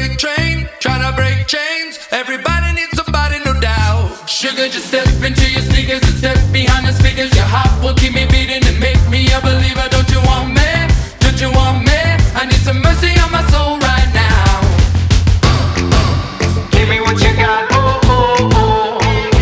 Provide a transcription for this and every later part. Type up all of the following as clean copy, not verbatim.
freight train, trying to break chains. Everybody needs somebody, no doubt. Sugar, just step into your sneakers and step behind the speakers. Your heart will keep me beating and make me a believer. Don't you want me? Don't you want me? I need some mercy on my soul right now. Give me what you got, oh, oh, oh.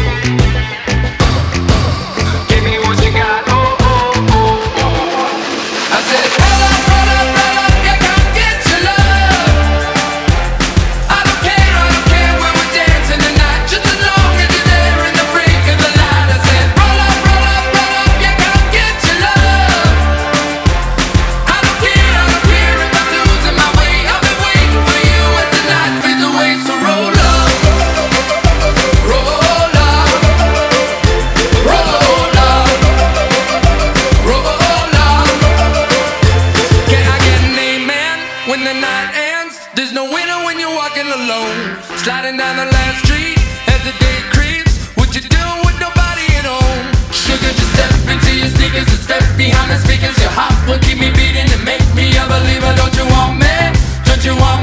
Give me what you got, oh, oh, oh, oh. I said, roll up, yeah, come get your love. I don't care when we're dancing tonight, just as long as you're there in the break of the light. I said, roll up, yeah, come get your love. I don't care if I'm losing my way. I've been waiting for you as the night fades away. So roll up, roll up, roll up, roll up. Can I get an amen when the night ends? There's no winner when you're walking alone. Sliding down the last street as the day creeps. What you doing with nobody at home? Sugar, just step into your sneakers and step behind the speakers. Your heart will keep me beating and make me a believer. Don't you want me? Don't you want